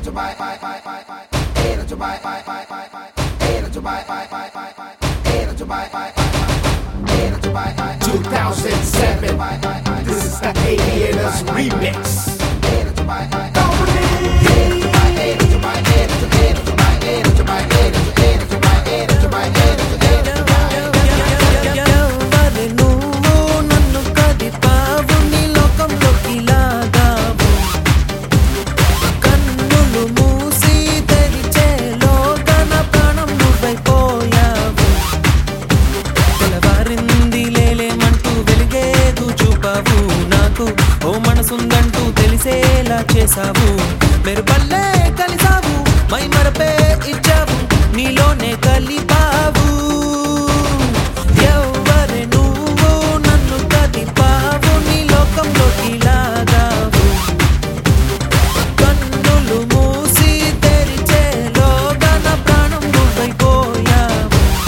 2007. This is the Aviators remix. ఓ మనసుందంటూ తెలిసేలా చేసావు మెరుపల్లే కలిసావు my మరపే ఇచ్చావు నీలోనే కలిపావు ఎవరే నువ్వు నన్ను కదిపావు నీ లోకంలోకి లాగావు కన్నులు మూసి తెరిచేలోగా నా ప్రాణం నువ్వైపోయావు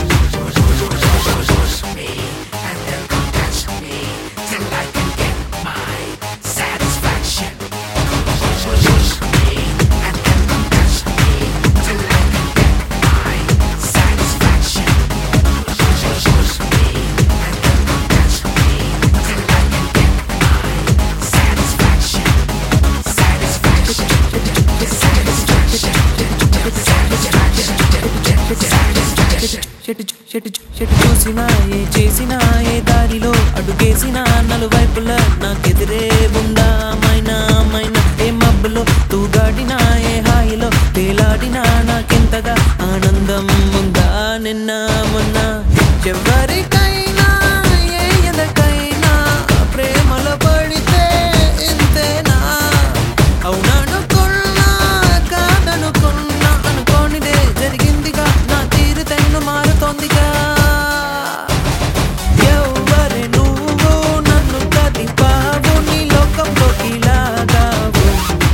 చెట్టు చూసినా ఏ చేసినా ఏ దారిలో అడుగేసినా నలువైపులా నాకెదిరే ఉందా మైనా మైనా ఏ మబ్బులో తూగాడినా ఏ హాయిలో తేలాడినా నాకెంతగా ఆనందం ఉందా నిన్న మొన్న ఎవరికైనా ఏ ఎదకైనా ప్రేమలో పడితే ఇంతేనా అవుననుకున్నా కాదనుకున్నా అనుకోనిదే జరిగిందిగా నా తీరు తెన్ను మారుతోందిగా ఎవరే నువ్వు నన్ను కదిపావు నీ లోకంలోకి లాగావు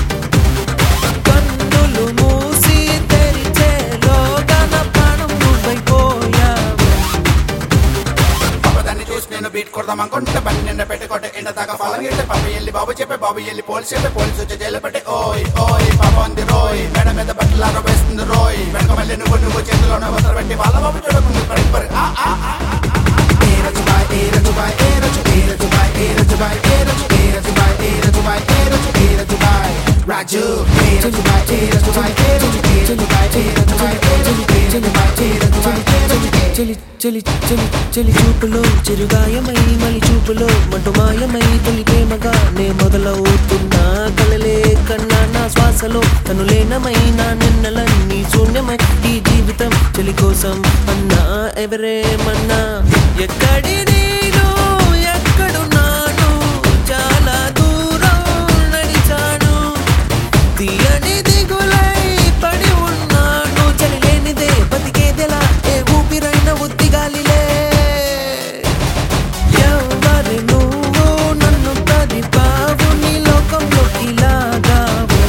కన్నులు మూసి తెరిచేలోగా నా ప్రాణం నువ్వైపోయావు పాపదాన్ని చూసి నేను బీట్ కొడదామనుకుంటే బండి నిన్న పెట్టుకోటే ఎండ దాకా ఫలంగిట్టే పాప ఎల్లి బాబు చెప్పే బాబు ఎల్లి పోలీసు చెప్పే పోలీసు వచ్చి జైలు పెట్టే ఓయ్ ఓయ్ పాప ఉంది రోయ్ మెడ మీద బట్టలాగా వేస్తుంది రోయ్ వెనక మళ్ళీ నువ్వు చేతిలోనే వదలు పెట్టి వాళ్ళ బాబు చూడకుండా పడి Raju, చలి చూపులో చిరుగాయమై మలి చూపులో మంటు మాయమై తొలి ప్రేమగా నే మొదలవుతున్నా కలలే కన్నా నా శ్వాసలో తను లేనమైనా నిన్నలన్నీ శూన్యమై ఈ జీవితం చలి కోసం అన్నా ఎవరేమన్నా ఎక్కడి నేను ఎక్కడున్నాను చాలా దూరం నడిచాను తీయని దిగులై పడి ఉన్నాను చలి లేనిదే బతికేదెలా ఏ ఊపిరైన ఉద్దిగాలిలే ఎవరి నువ్వు నన్ను కదిపావు నీ లోకంలోకి లాగావు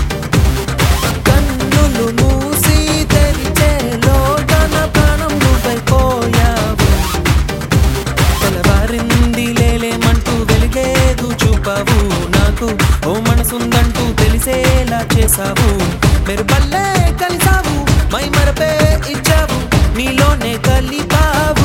కన్నులు మూసి తెరిచేలోగా నా ప్రాణం నువ్వైపోయావు తెల్లవారింది లేలేమంటూ వెలిగేదు చూపావు నాకు ఓ మనసుందంటూ తెలిసేలా చేసావు మెరుపల్లే కలిసావు మై మరపే ఇచ్చావు నీలోనే కలిపావు